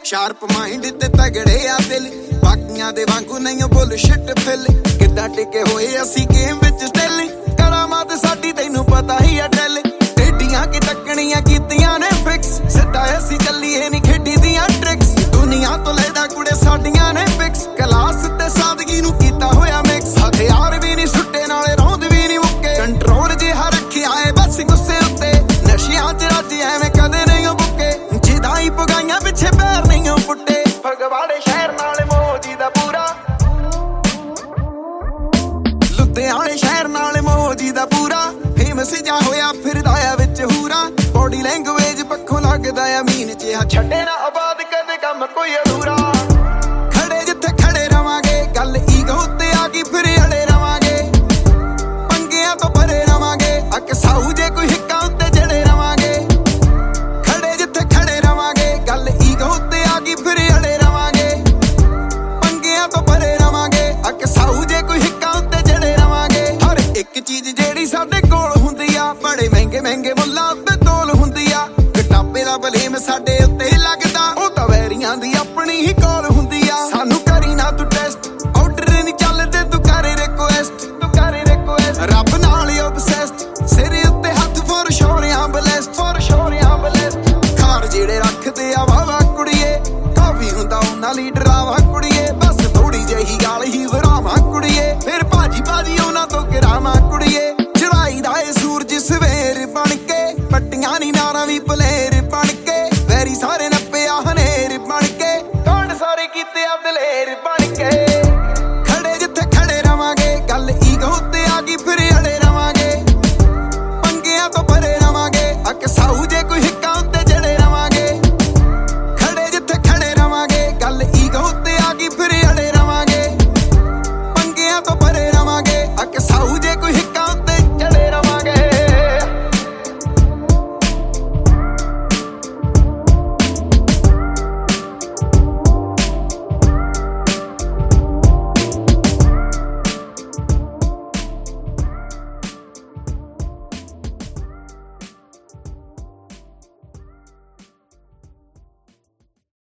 Sharp mind ਤੇ ਤਗੜੇ ਆ ਦਿਲ, ਬਾਕੀਆਂ ਦੇ ਵਾਂਗੂ ਨਹੀਂ ਬੁੱਲਸ਼ਿਟ ਫਿਲ। ਕਿੱਦਾਂ ਟਿਕੇ ਹੋਏ ਅਸੀਂ ਗੇਮ ਵਿੱਚ ਸਟਿਲ, ਕਰਾਮਾਤ ਸਾਡੀ ਤੈਨੂੰ ਪਤਾ ਹੀ ਆ ਡਰਿਲ। ਟੇਡੀਆਂ ਕਿ ਤੱਕਣੀਆਂ ਕੀਤੀਆਂ ਨੇ ਫਿਕਸ, ਸਿੱਧਾ ਅਸੀਂ ਚੱਲੀਏ ਨਹੀਂ ਖੇਡੀ ਦੀਆਂ ਟ੍ਰਿਕਸ। ਦੁਨੀਆ ਤੋਂ ਲੈਦਾ ਕੁੜੇ ਸਾਡੀਆਂ ਨੇ ਫਿਕਸ, ਕਲਾਸ ਤੇ ਸਾਦਗੀ ਨੂੰ ਕੀਤਾ ਹੋਇਆ ਮਿਕਸ। ਹਥਿਆਰ ਵੀ ਨਹੀਂ ਸੁੱਟੇ ਨਾਲੇ ਰੌਂਦ ਵੀ ਨਹੀਂ ਮੁੱਕੇ, ਕੰਟਰੋਲ ਜਿਹਾ ਰੱਖਿਆ ਏ ਬਸ ਗੁੱਸੇ ਉੱਤੇ। ਨਸ਼ਿਆਂ ਚ ਰਾਜੀ ਐਵੇਂ ਕਦੇ ਨਹੀਂ ਬੁੱਕੇ, ਜਿਹਦਾ ਹੀ ਪਗਾਈਆਂ ਪਿੱਛੇ ਪੈਰ ਨਹੀਂ ਪੁੱਟੇ। ਫਗਵਾੜੇ ਸ਼ਹਿਰ ਨਾਲ ਮੋਜੀ ਦਾ ਪੂਰਾ, ਲੁਧਿਆਣੇ ਸ਼ਹਿਰ ਨਾਲ ਮੋਜੀ ਦਾ ਪੂਰਾ। ਫੇਮਸ ਜਾ ਹੋਇਆ ਫਿਰਦਾ ਆ ਵਿੱਚ ਹੂਰਾ, ਬੋਡੀ ਲੈਂਗੁਏਜ ਪੱਖੋਂ ਲੱਗਦਾ ਆ ਮੀਨ ਜਿਹਾ। ਛੱਡੇ ਨਾ ਆਬਾਦ ਕਦੇ ਕੰਮ ਕੋਈ ਅਧੂਰਾ, ਖੜੇ ਜਿੱਥੇ ਖੜੇ ਰਵਾਂਗੇ। ਗੱਲ ਈਗੋ ਉੱਤੇ ਆ ਗਈ ਫਿਰ ਅੜੇ ਰਵਾਂਗੇ, ਪੰਗਿਆਂ ਤੋਂ ਪਰੇ ਰਵਾਂਗੇ। ਅਕਸਾਊ ਜੇ ਕੋਈ ਹਿੱਕਾ ਉੱਤੇ ਜੜੇ ਰਵਾਂਗੇ, ਖੜੇ ਜਿੱਥੇ ਖੜੇ ਰਵਾਂਗੇ। ਗੱਲ ਈਗੋ ਉੱਤੇ ਆ ਗਈ ਫਿਰ ਅੜੇ ਰਵਾਂਗੇ, ਪੰਗਿਆਂ ਤੋਂ ਪਰੇ ਰਵਾਂਗੇ। ਅਕਸਾਊ ਜੇ ਕੋਈ ਹਿੱਕਾ ਉੱਤੇ ਜੜੇ ਰਵਾਂਗੇ। ਹਰ ਇੱਕ ਚੀਜ਼ ਜਿਹੜੀ ਸਾਡੇ ਕੋਲ ਹੁੰਦੀ ਆ, ਬੜੇ ਮਹਿੰਗੇ ਮਹਿੰਗੇ ਮੁੱਲਾਂ ਉੱਤੇ ਤੋਲ ਹੁੰਦੀ ਆ। ਕਿਤਾਬੇ ਦਾ ਬਲੇਮ ਸਾਡੇ ਉੱਤੇ ਲੱਗਦਾ, ਉਹ ਤਾਂ ਵੈਰੀਆਂ ਦੀ ਆਪਣੀ ਹੀ ਕੋਲ ਹੁੰਦੀ ਆ। ਸਾਨੂੰ ਕਰੀ ਨਾ ਤੂੰ ਟੈਸਟ, ਆਰਡਰ ਨਹੀਂ ਚੱਲਦੇ ਤੂੰ ਕਰੇ ਰਿਕੁਐਸਟ, ਤੂੰ ਕਰੇ ਰਿਕੁਐਸਟ। ਰੱਬ ਨਾਲ ਹੀ ਓਬਸੈਸਡ, ਸਿਰੇ ਉੱਤੇ ਹੱਥ ਫੋਰ ਸ਼ੋਰਿਆਂ ਬਲੈਸਟ, ਫੋਰ ਸ਼ੋਰਿਆਂ ਬਲੈਸਟ। ਖਾਰ ਜਿਹੜੇ ਰੱਖਦੇ ਆ ਵਾਵਾ ਕੁੜੀਏ, ਕਾਫੀ ਹੁੰਦਾ ਉਹਨਾਂ ਲੀਡਰ